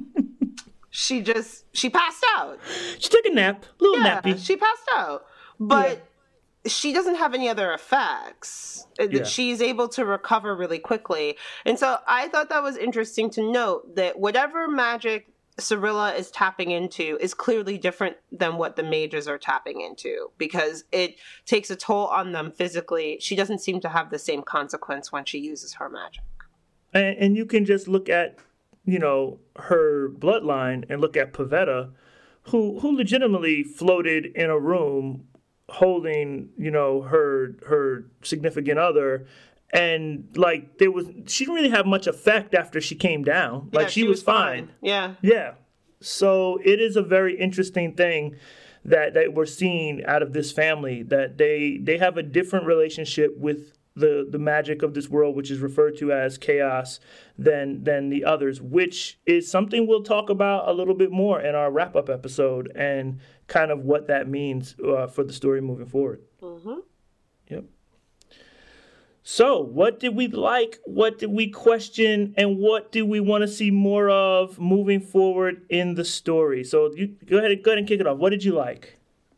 Speaker 3: she just, she passed out.
Speaker 4: She took a nap, a little
Speaker 3: yeah,
Speaker 4: nappy.
Speaker 3: She passed out. But yeah. she doesn't have any other effects. Yeah. She's able to recover really quickly. And so I thought that was interesting to note that whatever magic Cirilla is tapping into is clearly different than what the mages are tapping into, because it takes a toll on them physically. She doesn't seem to have the same consequence when she uses her magic.
Speaker 4: And, and you can just look at, you know, her bloodline and look at Pavetta, who who legitimately floated in a room holding, you know, her her significant other. And, like, there was, she didn't really have much effect after she came down. Like, yeah, she, she was, was fine. fine.
Speaker 3: Yeah.
Speaker 4: Yeah. So it is a very interesting thing that, that we're seeing out of this family, that they they have a different relationship with the, the magic of this world, which is referred to as chaos, than, than the others, which is something we'll talk about a little bit more in our wrap-up episode and kind of what that means uh, for the story moving forward. Mm-hmm. Yep. So, what did we like? What did we question? And what do we want to see more of moving forward in the story? So, you go ahead, go ahead and kick it off. What did you like?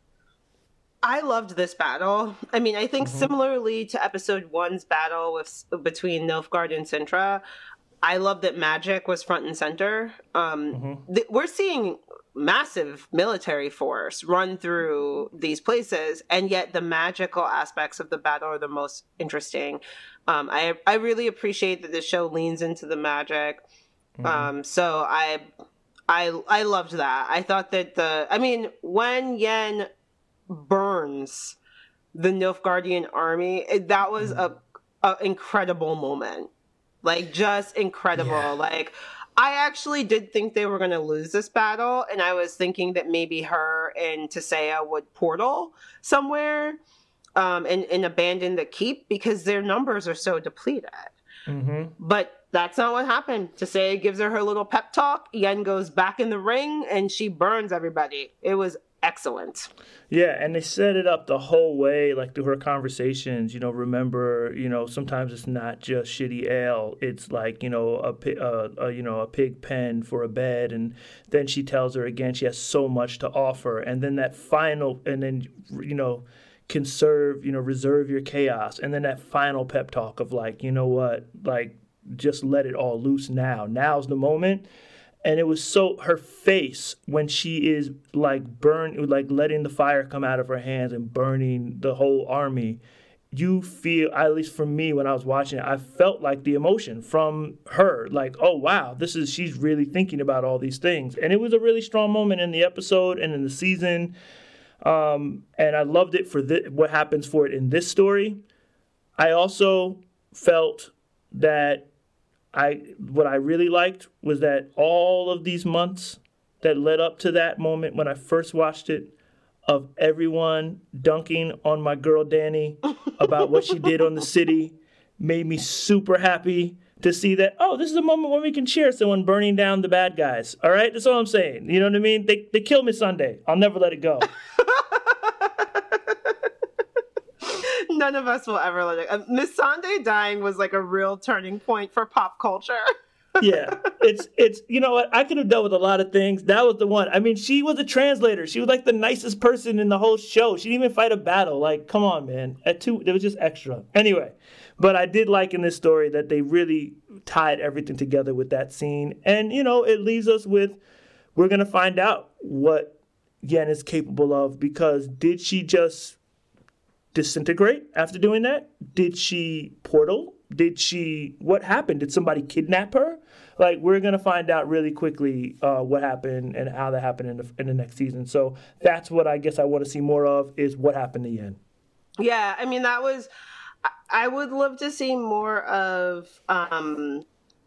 Speaker 3: I loved this battle. I mean, I think mm-hmm. similarly to episode one's battle with between Nilfgaard and Cintra, I love that magic was front and center. Um,
Speaker 4: Mm-hmm.
Speaker 3: th- we're seeing massive military force run through these places, and yet the magical aspects of the battle are the most interesting. Um, I I really appreciate that the show leans into the magic.
Speaker 4: Mm-hmm.
Speaker 3: Um, so I I I loved that. I thought that the I mean when Yen burns the Nilfgaardian army, it, that was
Speaker 4: Mm-hmm.
Speaker 3: a, a incredible moment. Like, just incredible.
Speaker 4: Yeah.
Speaker 3: Like, I actually did think they were going to lose this battle, and I was thinking that maybe her and Tisea would portal somewhere um, and, and abandon the keep because their numbers are so depleted.
Speaker 4: Mm-hmm.
Speaker 3: But that's not what happened. Tisea gives her her little pep talk. Yen goes back in the ring, and she burns everybody. It was excellent.
Speaker 4: Yeah, and they set it up the whole way, like through her conversations. You know, remember, you know, sometimes it's not just shitty ale. It's like, you know, a, pi- uh, a you know a pig pen for a bed, and then she tells her again she has so much to offer, and then that final, and then you know, conserve, you know, reserve your chaos, and then that final pep talk of like, you know what, like just let it all loose now. Now's the moment. And it was so, her face when she is like burn, like letting the fire come out of her hands and burning the whole army, you feel, at least for me when I was watching it, I felt like the emotion from her, like, oh wow, this is, she's really thinking about all these things. And it was a really strong moment in the episode and in the season. Um, and I loved it for th- what happens for it in this story. I also felt that I what I really liked was that all of these months that led up to that moment when I first watched it, of everyone dunking on my girl Dany about what she did on the city, made me super happy to see that, oh, this is a moment when we can cheer someone burning down the bad guys. All right? That's all I'm saying. You know what I mean? They they killed me Sunday. I'll never let it go.
Speaker 3: None of us will ever let it. Uh, Miss Sunday dying was like a real turning point for pop culture.
Speaker 4: Yeah, it's it's you know what, I could have dealt with a lot of things. That was the one. I mean, she was a translator. She was like the nicest person in the whole show. She didn't even fight a battle. Like, come on, man. At two, it was just extra. Anyway, but I did like in this story that they really tied everything together with that scene, and you know, it leaves us with, we're gonna find out what Yen is capable of, because did she just disintegrate after doing that? Did she portal? Did she, what happened? Did somebody kidnap her? Like, we're going to find out really quickly uh, what happened and how that happened in the, in the next season. So that's what I guess I want to see more of, is what happened to Yen.
Speaker 3: Yeah, I mean, that was, I would love to see more of um,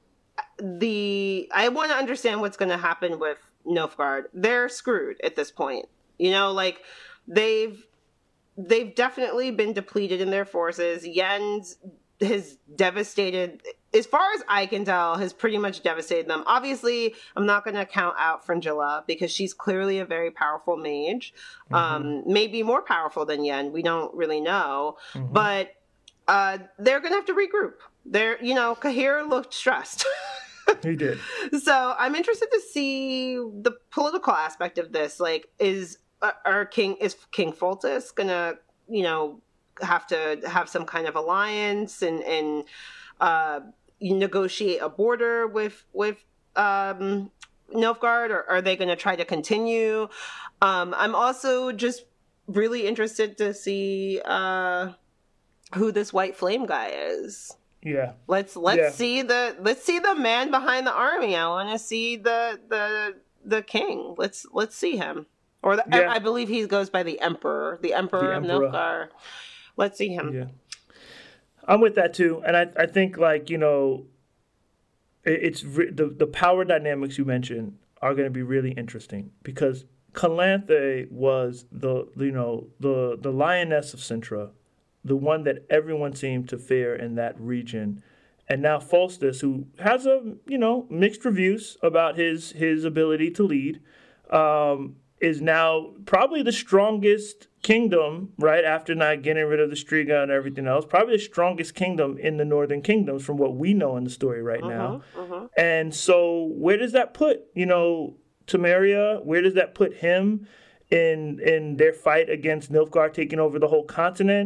Speaker 3: the, I want to understand what's going to happen with Nilfgaard. They're screwed at this point. You know, like, they've, they've definitely been depleted in their forces. Yen's has devastated, as far as I can tell, has pretty much devastated them. Obviously, I'm not going to count out Fringilla because she's clearly a very powerful mage. Mm-hmm. Um, maybe more powerful than Yen. We don't really know. Mm-hmm. But uh, they're going to have to regroup. They're, you know, Cahir looked stressed.
Speaker 4: He did.
Speaker 3: So I'm interested to see the political aspect of this. Like, is Our king is King Foltest gonna, you know, have to have some kind of alliance and and uh, negotiate a border with with um, Nilfgaard, or are they going to try to continue? Um, I'm also just really interested to see uh, who this White Flame guy is.
Speaker 4: Yeah.
Speaker 3: Let's let's
Speaker 4: yeah.
Speaker 3: see the let's see the man behind the army. I want to see the the the king. Let's let's see him. Or the,
Speaker 4: yeah.
Speaker 3: I believe he goes by the Emperor, the Emperor
Speaker 4: the
Speaker 3: of
Speaker 4: Emperor.
Speaker 3: Nilfgaard. Let's see him.
Speaker 4: Yeah, I'm with that too, and I I think, like, you know, it, it's re- the the power dynamics you mentioned are going to be really interesting, because Calanthe was the you know the the lioness of Cintra, the one that everyone seemed to fear in that region. And now Foltest, who has a you know mixed reviews about his his ability to lead, um, is now probably the strongest kingdom, right, after not getting rid of the Striga and everything else, probably the strongest kingdom in the Northern Kingdoms from what we know in the story right uh-huh, now. Uh-huh. And so where does that put, you know, Temeria? Where does that put him in in their fight against Nilfgaard taking over the whole continent?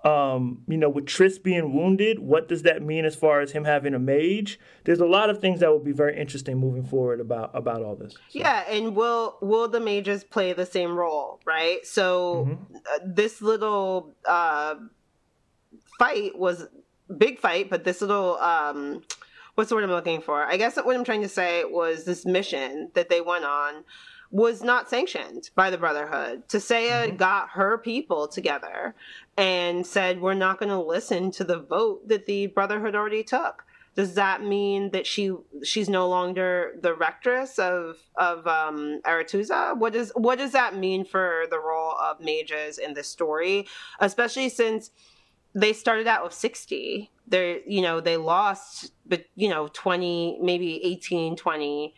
Speaker 4: Um, you know, with Triss being wounded, what does that mean as far as him having a mage? There's a lot of things that will be very interesting moving forward about about all this. So.
Speaker 3: Yeah, and will will the mages play the same role, right? So mm-hmm. uh, this little uh, fight was big fight, but this little um, what's the word I'm looking for? I guess what I'm trying to say was this mission that they went on was not sanctioned by the Brotherhood. Tissaia mm-hmm. got her people together and said, we're not going to listen to the vote that the Brotherhood already took. Does that mean that she she's no longer the rectress of of um, Aretuza? What does what does that mean for the role of mages in this story, especially since they started out with sixty? They you know they lost, but you know twenty, maybe eighteen, twenty.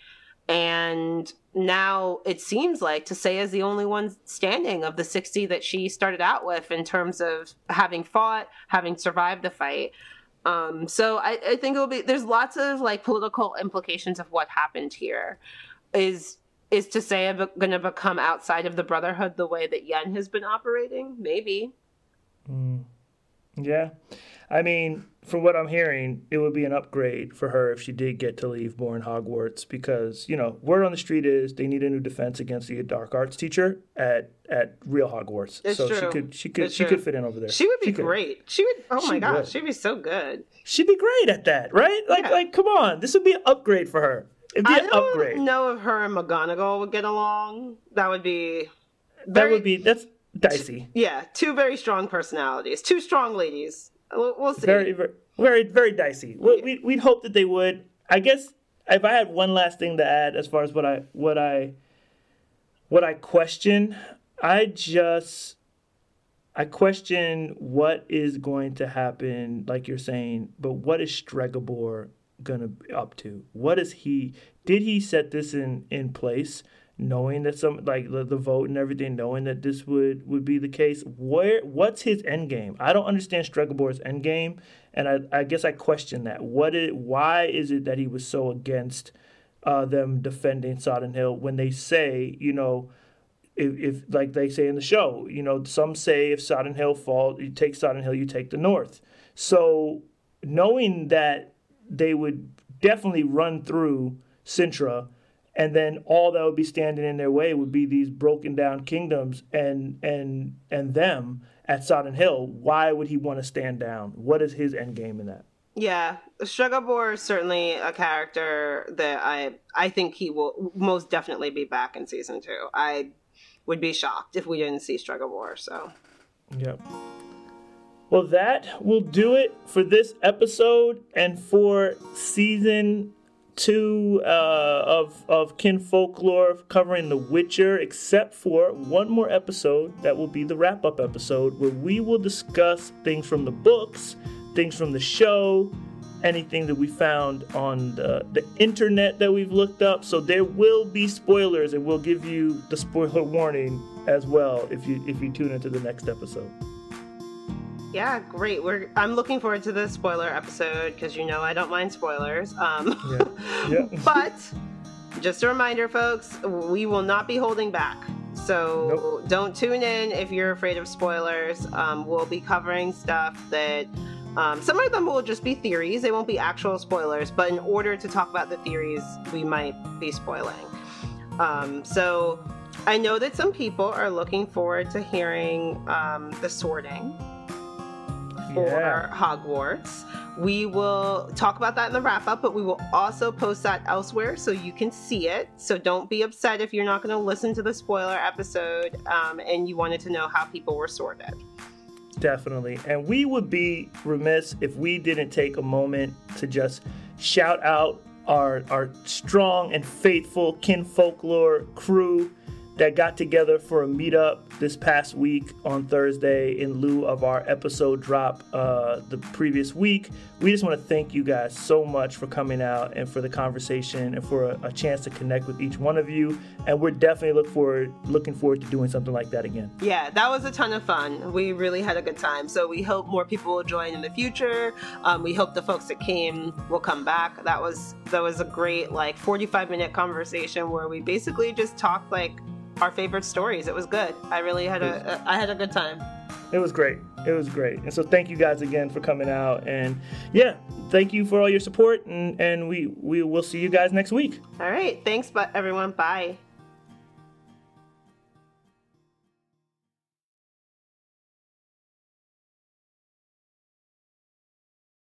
Speaker 3: And now it seems like Tissaia is the only one standing of the sixty that she started out with in terms of having fought, having survived the fight. Um, so I, I think it'll be, there's lots of like political implications of what happened here. Is is Tissaia be- going to become outside of the Brotherhood the way that Yen has been operating? Maybe.
Speaker 4: Mm. Yeah. I mean, from what I'm hearing, it would be an upgrade for her if she did get to leave Born Hogwarts because, you know, word on the street is they need a new defense against the dark arts teacher at, at real Hogwarts.
Speaker 3: It's
Speaker 4: so
Speaker 3: true.
Speaker 4: she could she could
Speaker 3: it's
Speaker 4: she
Speaker 3: true.
Speaker 4: could fit in over there.
Speaker 3: She would be
Speaker 4: she
Speaker 3: great. Could. She would oh my
Speaker 4: she
Speaker 3: gosh,
Speaker 4: would.
Speaker 3: she'd be so good.
Speaker 4: She'd be great at that, right? Like
Speaker 3: yeah.
Speaker 4: like come on. This would be an upgrade for her. It'd be
Speaker 3: I
Speaker 4: an
Speaker 3: don't
Speaker 4: upgrade.
Speaker 3: know if her and McGonagall would get along. That would be very,
Speaker 4: That would be that's dicey.
Speaker 3: Yeah, two very strong personalities. Two strong ladies. We'll, we'll see.
Speaker 4: Very, very, very, very dicey. We, we, we'd hope that they would. I guess if I had one last thing to add, as far as what I, what I, what I question, I just, I question what is going to happen. Like you're saying, but what is Stregobor gonna be up to? What is he? Did he set this in in place? Knowing that some like the, the vote and everything, knowing that this would, would be the case, where what's his end game? I don't understand Stregobor's end game, and I, I guess I question that. What is why is it that he was so against uh, them defending Sodden Hill when they say, you know, if, if like they say in the show, you know, some say if Sodden Hill falls, you take Sodden Hill, you take the North. So knowing that they would definitely run through Sintra. And then all that would be standing in their way would be these broken down kingdoms and and and them at Sodden Hill. Why would he want to stand down? What is his end game in that?
Speaker 3: Yeah, Stregobor is certainly a character that I I think he will most definitely be back in season two. I would be shocked if we didn't see Stregobor. So.
Speaker 4: Yep. Well, that will do it for this episode and for season two uh, of of Kin Folklore covering The Witcher, except for one more episode that will be the wrap-up episode where we will discuss things from the books, things from the show, anything that we found on the, the internet that we've looked up. So there will be spoilers, and we'll give you the spoiler warning as well if you if you tune into the next episode.
Speaker 3: Yeah, great. We're I'm looking forward to the spoiler episode because you know I don't mind spoilers. Um,
Speaker 4: yeah. Yeah.
Speaker 3: But just a reminder, folks, we will not be holding back. So nope. Don't tune in if you're afraid of spoilers. Um, we'll be covering stuff that um, some of them will just be theories. They won't be actual spoilers. But in order to talk about the theories, we might be spoiling. Um, so I know that some people are looking forward to hearing um, the sorting. For
Speaker 4: yeah.
Speaker 3: Hogwarts. We will talk about that in the wrap-up, but we will also post that elsewhere so you can see it. So don't be upset if you're not going to listen to the spoiler episode um, and you wanted to know how people were sorted.
Speaker 4: Definitely. And we would be remiss if we didn't take a moment to just shout out our, our strong and faithful Kin Folklore crew that got together for a meetup this past week on Thursday in lieu of our episode drop uh, the previous week. We just want to thank you guys so much for coming out and for the conversation and for a, a chance to connect with each one of you. And we're definitely look forward, looking forward to doing something like that again.
Speaker 3: Yeah, that was a ton of fun. We really had a good time. So we hope more people will join in the future. Um, we hope the folks that came will come back. That was that was a great like forty-five minute conversation where we basically just talked like our favorite stories. It was good. I really had a, a I had a good time.
Speaker 4: It was great. It was great. And so thank you guys again for coming out. And yeah, thank you for all your support. And, and we, we will see you guys next week.
Speaker 3: All right. Thanks, everyone. Bye.